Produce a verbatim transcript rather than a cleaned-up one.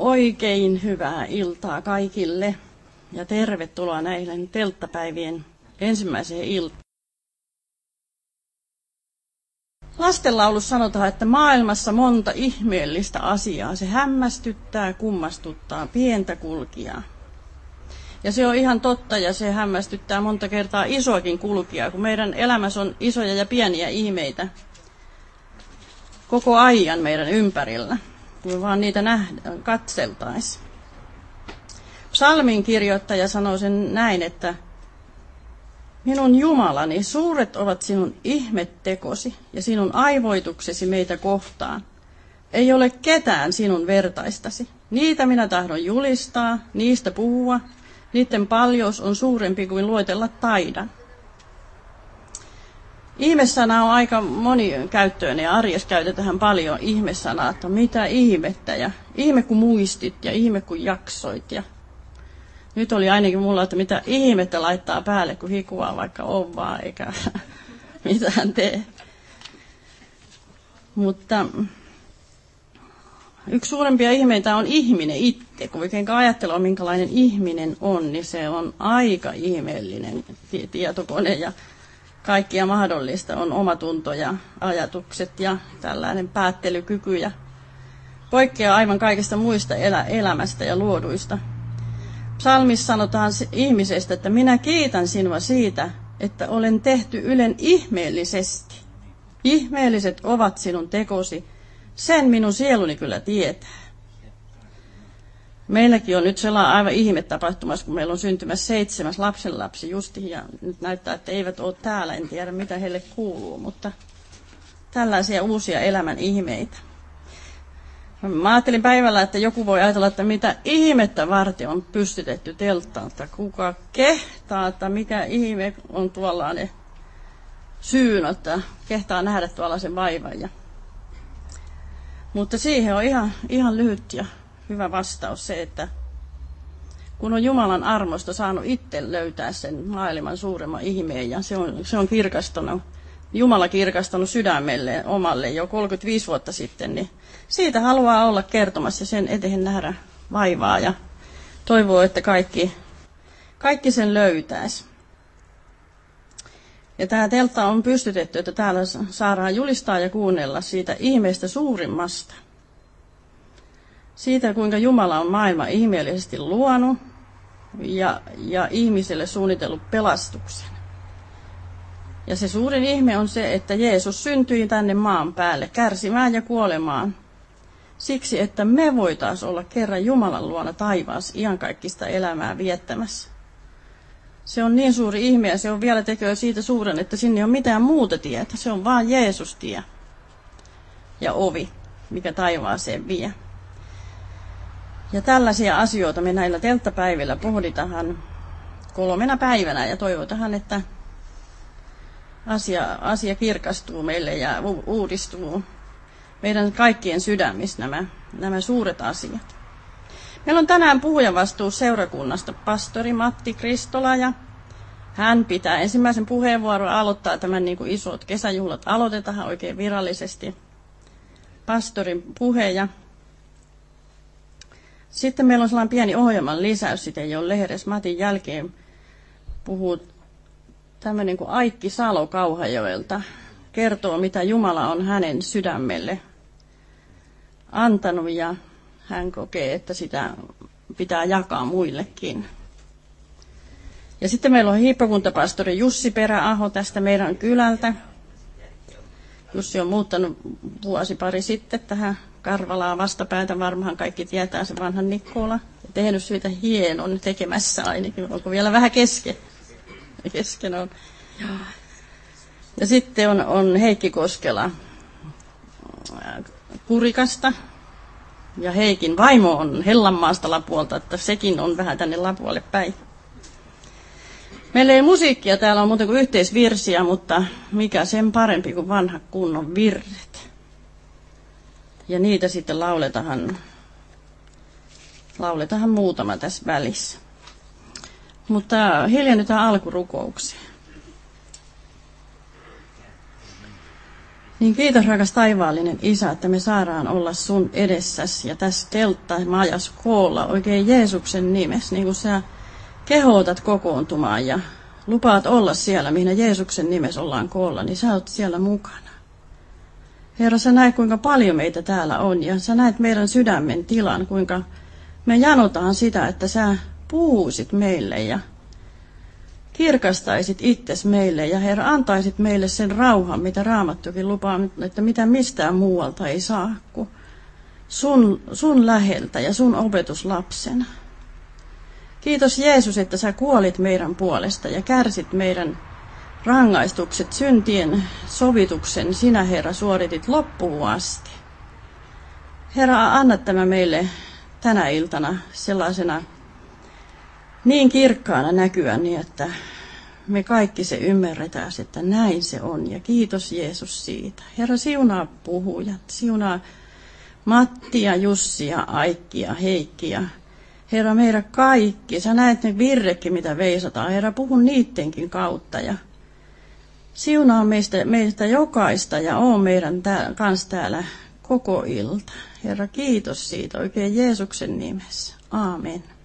Oikein hyvää iltaa kaikille ja tervetuloa näihin telttapäivien ensimmäiseen iltaan. Lastenlaulussa sanotaan, että maailmassa monta ihmeellistä asiaa. Se hämmästyttää, kummastuttaa pientä kulkijaa. Ja se on ihan totta ja se hämmästyttää monta kertaa isoakin kulkijaa, kun meidän elämässä on isoja ja pieniä ihmeitä koko ajan meidän ympärillä, kun vaan niitä nähdään, katseltaisiin. Psalmin kirjoittaja sanoo sen näin, että minun Jumalani, suuret ovat sinun ihmettekosi ja sinun aivoituksesi meitä kohtaan. Ei ole ketään sinun vertaistasi. Niitä minä tahdon julistaa, niistä puhua. Niiden paljous on suurempi kuin luetella taidan. Ihmesana on aika monikäyttöinen ja arjessa käytetään paljon ihmesanaa, että mitä ihmettä ja ihme kun muistit ja ihme kun jaksoit. Ja nyt oli ainakin mulla, että mitä ihmettä laittaa päälle, kun hikua vaikka on vaan eikä mitään tee. Mutta yksi suurempia ihmeitä on ihminen itse. Kun oikein ajattelee, minkälainen ihminen on, niin se on aika ihmeellinen tietokone ja kaikkia mahdollista on omatunto ja ajatukset ja tällainen päättelykyky ja poikkeaa aivan kaikista muista elä, elämästä ja luoduista. Psalmissa sanotaan ihmisestä, että minä kiitän sinua siitä, että olen tehty ylen ihmeellisesti. Ihmeelliset ovat sinun tekosi, sen minun sieluni kyllä tietää. Meilläkin on nyt sellainen aivan ihme tapahtumassa, kun meillä on syntymässä seitsemäs lapsenlapsi justi, ja nyt näyttää, että eivät ole täällä, en tiedä mitä heille kuuluu, mutta tällaisia uusia elämän ihmeitä. Mä ajattelin päivällä, että joku voi ajatella, että mitä ihmettä varten on pystytetty telttaan, että kuka kehtaa, että mikä ihme on tuollainen syyn, että kehtaa nähdä tuollaisen vaivan. Ja mutta siihen on ihan, ihan lyhyt ja hyvä vastaus se, että kun on Jumalan armosta saanut itse löytää sen maailman suuremman ihmeen ja se on, se on kirkastanut, Jumala kirkastanut sydämelle omalle jo kolmekymmentäviisi vuotta sitten, niin siitä haluaa olla kertomassa ja sen eteen nähdä vaivaa ja toivoo, että kaikki, kaikki sen löytäisi. Ja tämä teltta on pystytetty, että täällä saadaan julistaa ja kuunnella siitä ihmeestä suurimmasta. Siitä, kuinka Jumala on maailman ihmeellisesti luonut ja, ja ihmiselle suunnitellut pelastuksen. Ja se suurin ihme on se, että Jeesus syntyi tänne maan päälle kärsimään ja kuolemaan. Siksi, että me voitaisiin olla kerran Jumalan luona taivaassa iankaikkista elämää viettämässä. Se on niin suuri ihme ja se on vielä tekee siitä suuren, että sinne ei ole mitään muuta tietä. Se on vaan Jeesus tie ja ovi, mikä taivaaseen vie. Ja tällaisia asioita me näillä telttapäivillä pohditaan kolmena päivänä ja toivotaan, että asia, asia kirkastuu meille ja u- uudistuu meidän kaikkien sydämissä nämä, nämä suuret asiat. Meillä on tänään puhujavastuus seurakunnasta pastori Matti Kristola ja hän pitää ensimmäisen puheenvuoron aloittaa tämän niin kuin isot kesäjuhlat. Aloitetaan oikein virallisesti pastorin puhe ja sitten meillä on sellainen pieni ohjelman lisäys, sitä ei ole lehdessä. Matin jälkeen puhuu tämmöinen kuin Aikki Salo Kauhajoelta. Kertoo, mitä Jumala on hänen sydämelle antanut ja hän kokee, että sitä pitää jakaa muillekin. Ja sitten meillä on hiippakuntapastori Jussi Peräaho tästä meidän kylältä. Jussi on muuttanut vuosi pari sitten tähän Karvalaan vastapäätä. Varmaan kaikki tietää se vanhan Nikkola. Ja tehnyt siitä hienon tekemässä ainakin. Onko vielä vähän kesken? Kesken on. Ja sitten on, on Heikki Koskela Kurikasta. Ja Heikin vaimo on Hellanmaasta Lapuolta, että sekin on vähän tänne Lapualle päin. Meillä ei musiikkia, täällä on muuten kuin yhteisvirsiä, mutta mikä sen parempi kuin vanha kunnon virret. Ja niitä sitten lauletahan, lauletahan muutama tässä välissä. Mutta hiljennytään alkurukoukseen. Niin kiitos rakas taivaallinen Isä, että me saadaan olla sun edessäsi ja tässä telttamajas koolla oikein Jeesuksen nimessä, niin kuin sä kehotat kokoontumaan ja lupaat olla siellä, mihin Jeesuksen nimessä ollaan koolla, niin sä oot siellä mukana. Herra, sä näet, kuinka paljon meitä täällä on ja sä näet meidän sydämen tilan, kuinka me janotaan sitä, että sä puhuisit meille ja kirkastaisit itses meille ja Herra, antaisit meille sen rauhan, mitä Raamattukin lupaa, että mitä mistään muualta ei saa kuin sun, sun läheltä ja sun opetuslapsena. Kiitos Jeesus, että sä kuolit meidän puolesta ja kärsit meidän rangaistukset, syntien sovituksen. Sinä, Herra, suoritit loppuun asti. Herra, anna tämä meille tänä iltana sellaisena niin kirkkaana näkyä, niin että me kaikki se ymmärretään, että näin se on. Ja kiitos Jeesus siitä. Herra, siunaa puhujat, siunaa Mattia, Jussia, Aikkia, Heikkiä. Herra, meidän kaikki, sä näet ne virrekin, mitä veisataan. Herra, puhu niittenkin kautta ja siunaa meistä, meistä jokaista ja oo meidän tää, kans täällä koko ilta. Herra, kiitos siitä oikein Jeesuksen nimessä. Aamen.